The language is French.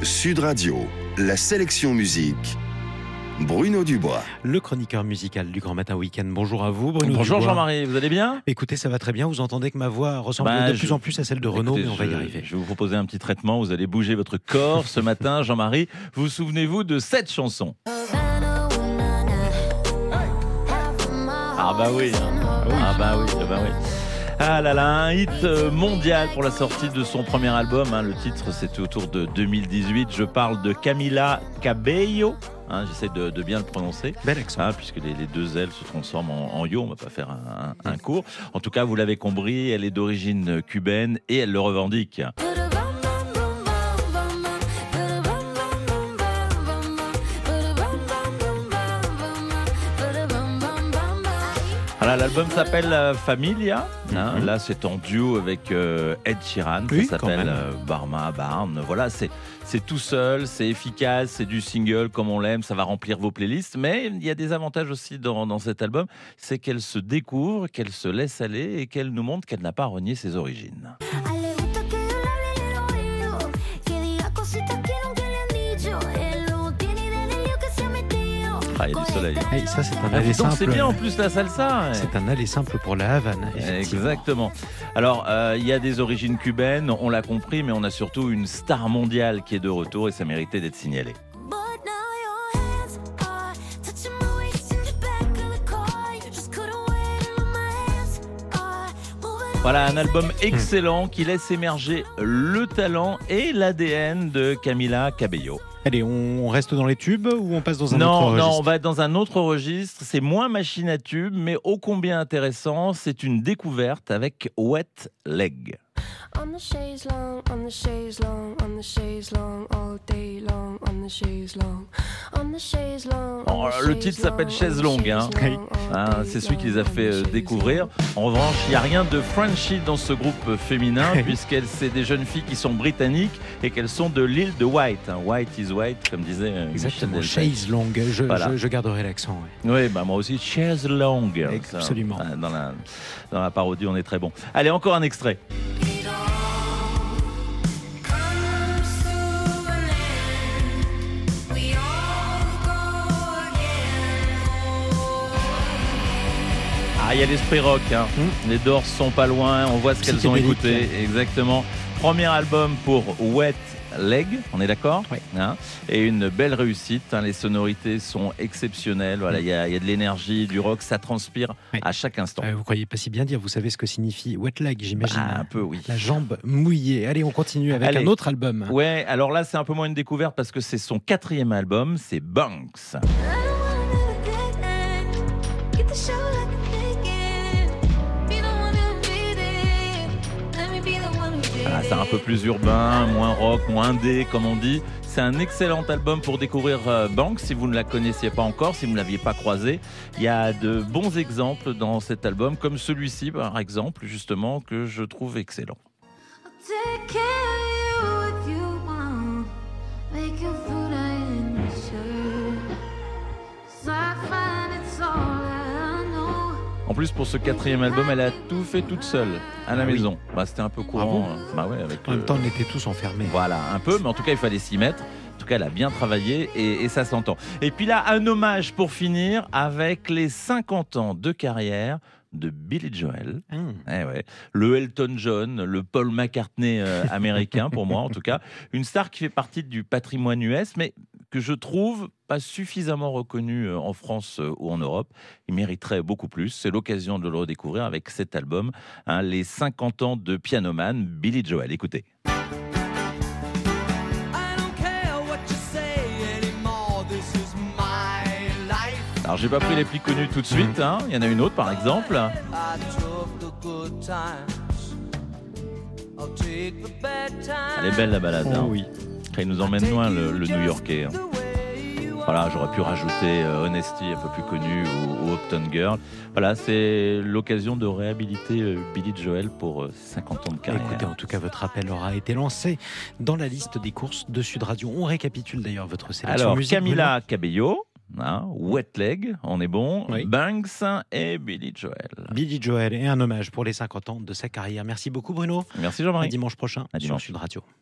Sud Radio, la sélection musique. Bruno Dubois. Le chroniqueur musical du Grand Matin Week-end. Bonjour à vous, Bruno Bonjour Dubois. Jean-Marie, vous allez bien ? Écoutez, ça va très bien. Vous entendez que ma voix ressemble de plus en plus à celle de Renaud, mais on va y arriver. Je vais vous proposer un petit traitement. Vous allez bouger votre corps ce matin, Jean-Marie. Vous souvenez-vous de cette chanson ? Ah bah oui. Ah bah oui. Ah là là, un hit mondial pour la sortie de son premier album. Le titre, c'était autour de 2018. Je parle de Camila Cabello. J'essaie de bien le prononcer. Bel accent. Puisque les deux L se transforment en yo. On va pas faire un cours. En tout cas, vous l'avez compris, elle est d'origine cubaine et elle le revendique. Voilà, l'album s'appelle Familia. Là, c'est en duo avec Ed Sheeran. Oui, ça s'appelle Barma Barn. Voilà, c'est tout seul, c'est efficace, c'est du single comme on l'aime, ça va remplir vos playlists. Mais il y a des avantages aussi dans cet album, c'est qu'elle se découvre, qu'elle se laisse aller et qu'elle nous montre qu'elle n'a pas renié ses origines. Il y a du soleil. Hey, ça, c'est un aller simple. C'est simple. bien en plus la salsa. C'est un aller simple pour la Havane. Exactement. Alors, il y a des origines cubaines, on l'a compris, mais on a surtout une star mondiale qui est de retour et ça méritait d'être signalé. Voilà, un album excellent qui laisse émerger le talent et l'ADN de Camila Cabello. Allez, on reste dans les tubes ou on passe dans un autre registre ? Non, on va être dans un autre registre. C'est moins machine à tube, mais ô combien intéressant. C'est une découverte avec Wet Leg. On the chaise long, on the chaise long, on the chaise long, all day long, on the chaise long, on the chaise long. Le titre s'appelle Chaise longue. C'est celui qui les a fait découvrir. En revanche, il n'y a rien de Frenchy dans ce groupe féminin, c'est des jeunes filles qui sont britanniques et qu'elles sont de l'île de White. White is white, comme disait exactement. Chaise longue. Je garderai l'accent. Oui, moi aussi. Chaise longue. Absolument. Dans la parodie, on est très bon. Allez, encore un extrait. Il y a l'esprit rock, Les Doors sont pas loin, on voit ce qu'elles ont écouté, exactement. Premier album pour Wet Leg, on est d'accord ? Oui. Et une belle réussite, les sonorités sont exceptionnelles, voilà, il y a de l'énergie, du rock, ça transpire à chaque instant. Vous croyez pas si bien dire, vous savez ce que signifie Wet Leg, j'imagine. Un peu, oui. La jambe mouillée. Allez, on continue avec un autre album. Ouais, alors là c'est un peu moins une découverte parce que c'est son 4e album, c'est Banks. C'est un peu plus urbain, moins rock, moins indé comme on dit. C'est un excellent album pour découvrir Banks si vous ne la connaissiez pas encore, si vous ne l'aviez pas croisée. Il y a de bons exemples dans cet album, comme celui-ci par exemple, justement, que je trouve excellent. En plus, pour ce 4e album, elle a tout fait toute seule, à la maison. C'était un peu courant. En même temps, on était tous enfermés. Voilà, un peu, mais en tout cas, il fallait s'y mettre. En tout cas, elle a bien travaillé et ça s'entend. Et puis là, un hommage pour finir avec les 50 ans de carrière de Billy Joel. Le Elton John, le Paul McCartney américain, pour moi en tout cas. Une star qui fait partie du patrimoine US, mais que je trouve pas suffisamment reconnu en France ou en Europe. Il mériterait beaucoup plus. C'est l'occasion de le redécouvrir avec cet album, les 50 ans de pianoman Billy Joel. Écoutez. Alors j'ai pas pris les plus connus tout de suite, Il y en a une autre par exemple. Elle est belle la balade. Oui. Il nous emmène loin le New-Yorkais. Voilà, j'aurais pu rajouter Honesty, un peu plus connu, ou Uptown Girl. Voilà, c'est l'occasion de réhabiliter Billy Joel pour 50 ans de carrière. Écoutez, en tout cas, votre appel aura été lancé dans la liste des courses de Sud Radio. On récapitule d'ailleurs votre sélection. Alors, musique, Camila Cabello, Wet Leg, on est bon, Banks et Billy Joel. Billy Joel et un hommage pour les 50 ans de sa carrière. Merci beaucoup Bruno. Merci Jean-Marie. À dimanche prochain sur dimanche. Sud Radio.